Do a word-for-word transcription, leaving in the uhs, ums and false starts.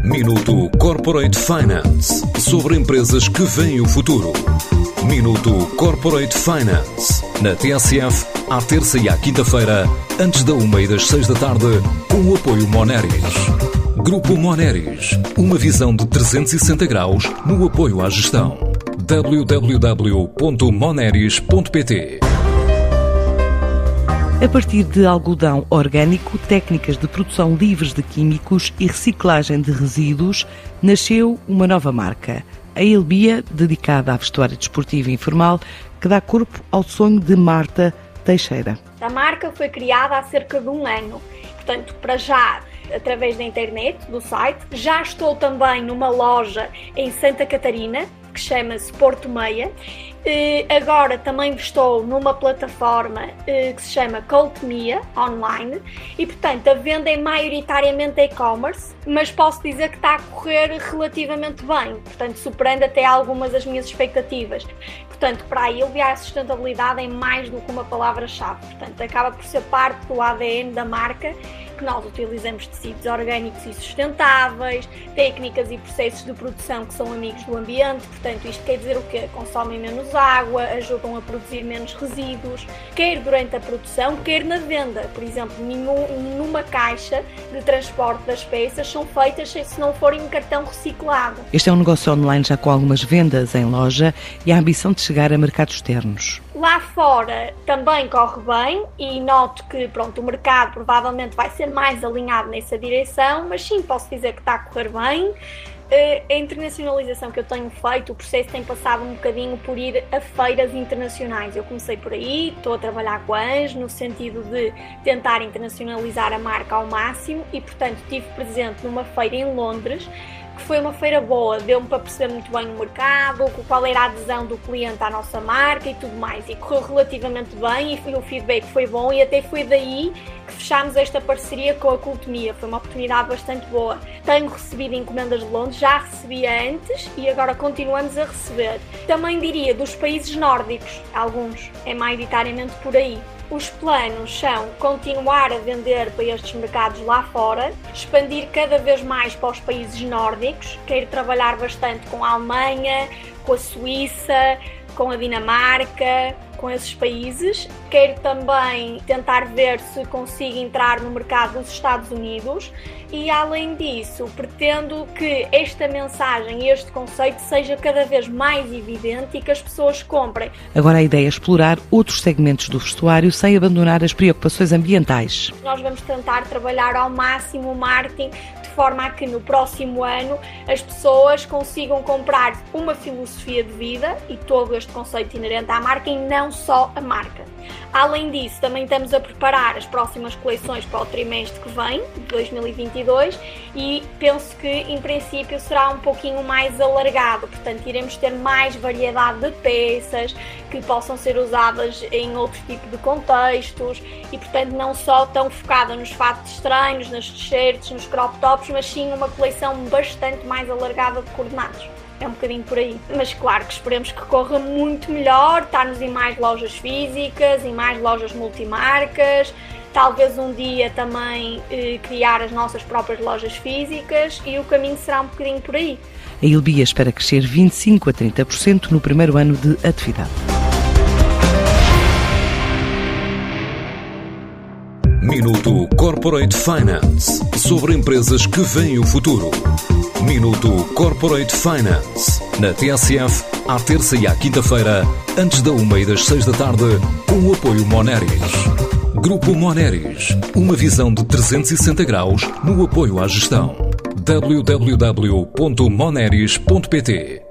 Minuto Corporate Finance, sobre empresas que veem o futuro. Minuto Corporate Finance, na T S F, à terça e à quinta-feira, antes da uma e das seis da tarde, com o apoio Moneris. Grupo Moneris, uma visão de trezentos e sessenta graus no apoio à gestão. w w w ponto moneris ponto p t. A partir de algodão orgânico, técnicas de produção livres de químicos e reciclagem de resíduos, nasceu uma nova marca, a Elbia, dedicada à vestuária desportiva e informal, que dá corpo ao sonho de Marta Teixeira. A marca foi criada há cerca de um ano, portanto, para já, através da internet, do site. Já estou também numa loja em Santa Catarina, que chama-se Porto Meia. Agora também estou numa plataforma que se chama Coltmia Online e, portanto, a venda é maioritariamente e-commerce, mas posso dizer que está a correr relativamente bem, portanto, superando até algumas das minhas expectativas. Portanto, para a Elbia, a sustentabilidade é mais do que uma palavra-chave, portanto, acaba por ser parte do A D N da marca, que nós utilizamos tecidos orgânicos e sustentáveis, técnicas e processos de produção que são amigos do ambiente, portanto, isto quer dizer o quê? Consomem menos água, ajudam a produzir menos resíduos, quer durante a produção, quer na venda. Por exemplo, nenhum, numa caixa de transporte das peças são feitas se não forem em cartão reciclado. Este é um negócio online já com algumas vendas em loja e a ambição de chegar a mercados externos. Lá fora também corre bem e noto que, pronto, o mercado provavelmente vai ser mais alinhado nessa direção, mas sim, posso dizer que está a correr bem. A internacionalização que eu tenho feito, o processo tem passado um bocadinho por ir a feiras internacionais. Eu comecei por aí, estou a trabalhar com a Ange no sentido de tentar internacionalizar a marca ao máximo e, portanto, estive presente numa feira em Londres, que foi uma feira boa, deu-me para perceber muito bem o mercado, qual era a adesão do cliente à nossa marca e tudo mais, e correu relativamente bem e o feedback foi bom e até foi daí que fechámos esta parceria com a Coltmia, foi uma oportunidade bastante boa. Tenho recebido encomendas de Londres, já recebia antes e agora continuamos a receber. Também diria dos países nórdicos, alguns, é maioritariamente por aí. Os planos são continuar a vender para estes mercados lá fora, expandir cada vez mais para os países nórdicos, quero trabalhar bastante com a Alemanha, com a Suíça, com a Dinamarca, com esses países. Quero também tentar ver se consigo entrar no mercado dos Estados Unidos e, além disso, pretendo que esta mensagem e este conceito seja cada vez mais evidente e que as pessoas comprem. Agora a ideia é explorar outros segmentos do vestuário sem abandonar as preocupações ambientais. Nós vamos tentar trabalhar ao máximo o marketing de forma a que no próximo ano as pessoas consigam comprar uma filosofia de vida e todo este conceito inerente à marca e não só a marca. Além disso, também estamos a preparar as próximas coleções para o trimestre que vem, de dois mil e vinte e dois, e penso que, em princípio, será um pouquinho mais alargado, portanto, iremos ter mais variedade de peças que possam ser usadas em outro tipo de contextos e, portanto, não só tão focada nos fatos de treinos, nas t-shirts, nos crop tops, mas sim uma coleção bastante mais alargada de coordenados. É um bocadinho por aí. Mas claro que esperemos que corra muito melhor, estarmos em mais lojas físicas, em mais lojas multimarcas, talvez um dia também eh, criar as nossas próprias lojas físicas e o caminho será um bocadinho por aí. A Elbia espera crescer vinte e cinco a trinta por cento no primeiro ano de atividade. Minuto Corporate Finance, sobre empresas que veem o futuro. Minuto Corporate Finance, na T S F, à terça e à quinta-feira, antes da uma e das seis da tarde, com o apoio Moneris. Grupo Moneris, uma visão de trezentos e sessenta graus no apoio à gestão. w w w ponto moneris ponto p t